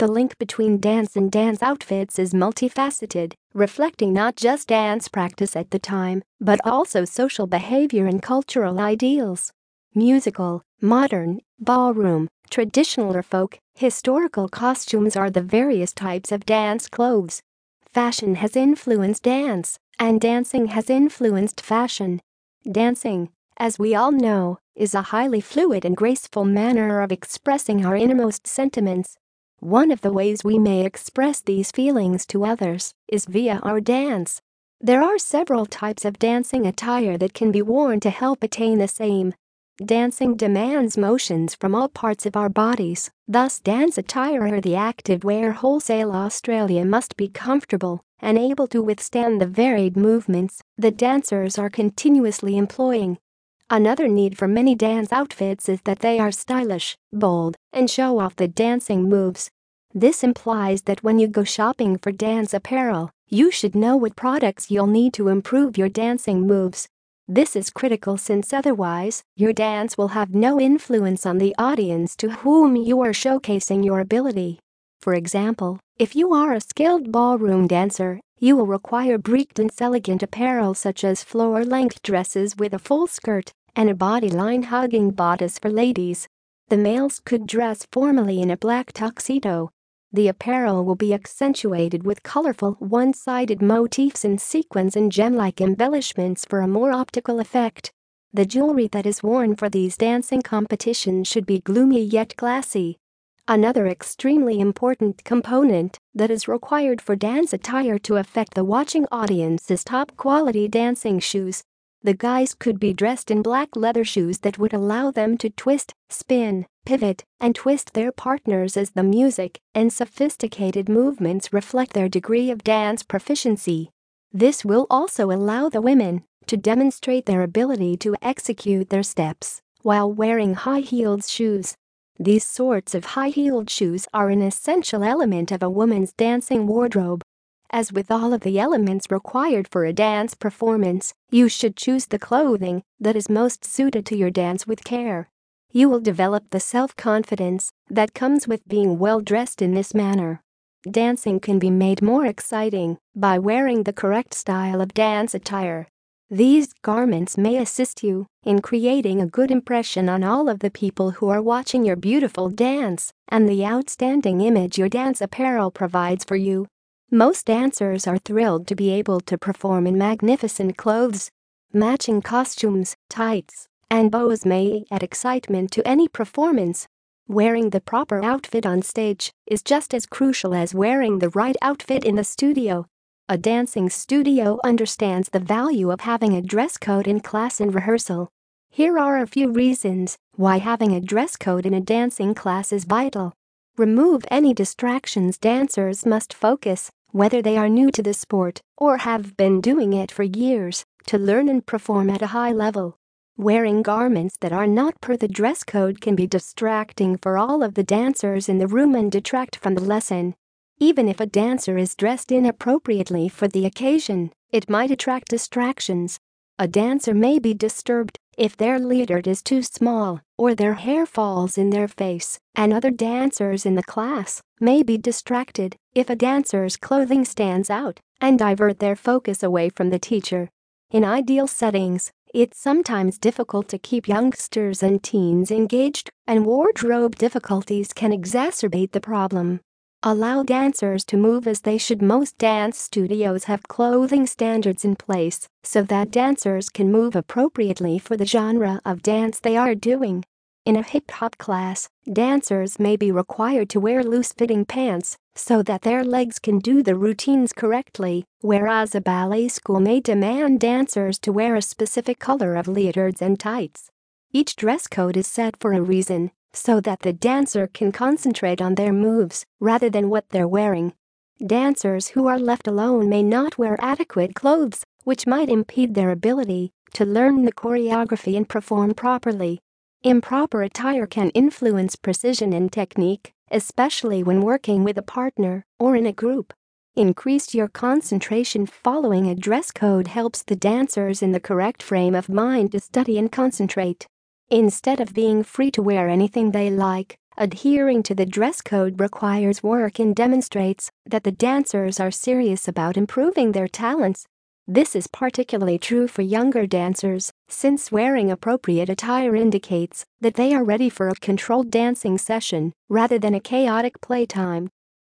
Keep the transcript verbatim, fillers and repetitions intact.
The link between dance and dance outfits is multifaceted, reflecting not just dance practice at the time, but also social behavior and cultural ideals. Musical, modern, ballroom, traditional or folk, historical costumes are the various types of dance clothes. Fashion has influenced dance, and dancing has influenced fashion. Dancing, as we all know, is a highly fluid and graceful manner of expressing our innermost sentiments. One of the ways we may express these feelings to others is via our dance. There are several types of dancing attire that can be worn to help attain the same. Dancing demands motions from all parts of our bodies, thus dance attire or the active wear wholesale Australia must be comfortable and able to withstand the varied movements that dancers are continuously employing. Another need for many dance outfits is that they are stylish, bold, and show off the dancing moves. This implies that when you go shopping for dance apparel, you should know what products you'll need to improve your dancing moves. This is critical since otherwise, your dance will have no influence on the audience to whom you are showcasing your ability. For example, if you are a skilled ballroom dancer, you will require breakdance elegant apparel such as floor-length dresses with a full skirt and a bodyline hugging bodice for ladies. The males could dress formally in a black tuxedo. The apparel will be accentuated with colorful one-sided motifs and sequins and gem-like embellishments for a more optical effect. The jewelry that is worn for these dancing competitions should be gloomy yet classy. Another extremely important component that is required for dance attire to affect the watching audience is top-quality dancing shoes. The guys could be dressed in black leather shoes that would allow them to twist, spin, pivot, and twist their partners as the music and sophisticated movements reflect their degree of dance proficiency. This will also allow the women to demonstrate their ability to execute their steps while wearing high-heeled shoes. These sorts of high-heeled shoes are an essential element of a woman's dancing wardrobe. As with all of the elements required for a dance performance, you should choose the clothing that is most suited to your dance with care. You will develop the self-confidence that comes with being well-dressed in this manner. Dancing can be made more exciting by wearing the correct style of dance attire. These garments may assist you in creating a good impression on all of the people who are watching your beautiful dance and the outstanding image your dance apparel provides for you. Most dancers are thrilled to be able to perform in magnificent clothes. Matching costumes, tights, and bows may add excitement to any performance. Wearing the proper outfit on stage is just as crucial as wearing the right outfit in the studio. A dancing studio understands the value of having a dress code in class and rehearsal. Here are a few reasons why having a dress code in a dancing class is vital. Remove any distractions. Dancers must focus, whether they are new to the sport or have been doing it for years, to learn and perform at a high level. Wearing garments that are not per the dress code can be distracting for all of the dancers in the room and detract from the lesson. Even if a dancer is dressed inappropriately for the occasion, it might attract distractions. A dancer may be disturbed if their leader is too small or their hair falls in their face, and other dancers in the class may be distracted if a dancer's clothing stands out and divert their focus away from the teacher. In ideal settings, it's sometimes difficult to keep youngsters and teens engaged, and wardrobe difficulties can exacerbate the problem. Allow dancers to move as they should. Most dance studios have clothing standards in place so that dancers can move appropriately for the genre of dance they are doing. In a hip-hop class, dancers may be required to wear loose-fitting pants so that their legs can do the routines correctly, whereas a ballet school may demand dancers to wear a specific color of leotards and tights. Each dress code is set for a reason, so that the dancer can concentrate on their moves rather than what they're wearing. Dancers who are left alone may not wear adequate clothes, which might impede their ability to learn the choreography and perform properly. Improper attire can influence precision and technique, especially when working with a partner or in a group. Increase your concentration. Following a dress code helps the dancers in the correct frame of mind to study and concentrate. Instead of being free to wear anything they like, Adhering to the dress code requires work and demonstrates that the dancers are serious about improving their talents. This is particularly true for younger dancers, since wearing appropriate attire indicates that they are ready for a controlled dancing session rather than a chaotic playtime.